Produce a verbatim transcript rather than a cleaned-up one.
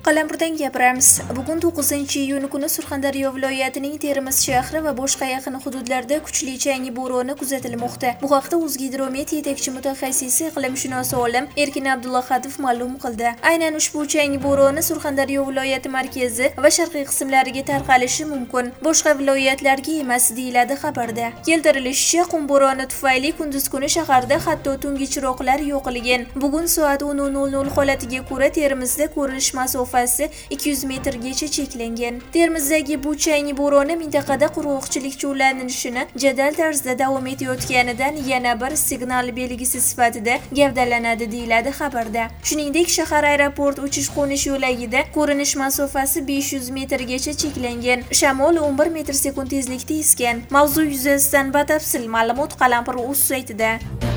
Qalampirdan gapiramiz. Bugun to'qqizinchi iyun kuni Surxondaryo viloyatining Termiz shahri va boshqa yaqin hududlarda kuchli changi bo'roni kuzatilmoqda. Bu haqda O'zgidromet yetakchi mutaxassisi iqlimshunos olim Erkin Abdullahatov ma'lum qildi. Aynan ushbu changi bo'roni Surxondaryo viloyati markazi va sharqiy qismlariga tarqalishi mumkin. Boshqa viloyatlarga emas, deyiladi xabarda. Keltirilishicha, qum bo'roni tufayli kunduz kuni shaharda hatto tungi chiroqlar yo'qilgan. Bugun soat o'n nol nol holatiga ko'ra Termizda ko'rinish masofasi ikki yuz metrgacha cheklangan. Termizdagi bu changi bo'roni mintaqada qurg'oqchilik cho'llanishini jadal tarzda davom etayotganidan yana bir signal belgisi sifatida gavdalanadi, deyiladi xabarda. Shuningdek, shahar aeroport uchish-qo'nish yo'lagida ko'rinish masofasi besh yuz metrgacha cheklangan. Shamol o'n bir metr sekund tezlikda esgan. Mavzu yuzasidan batafsil ma'lumot Qalampir.uz saytida.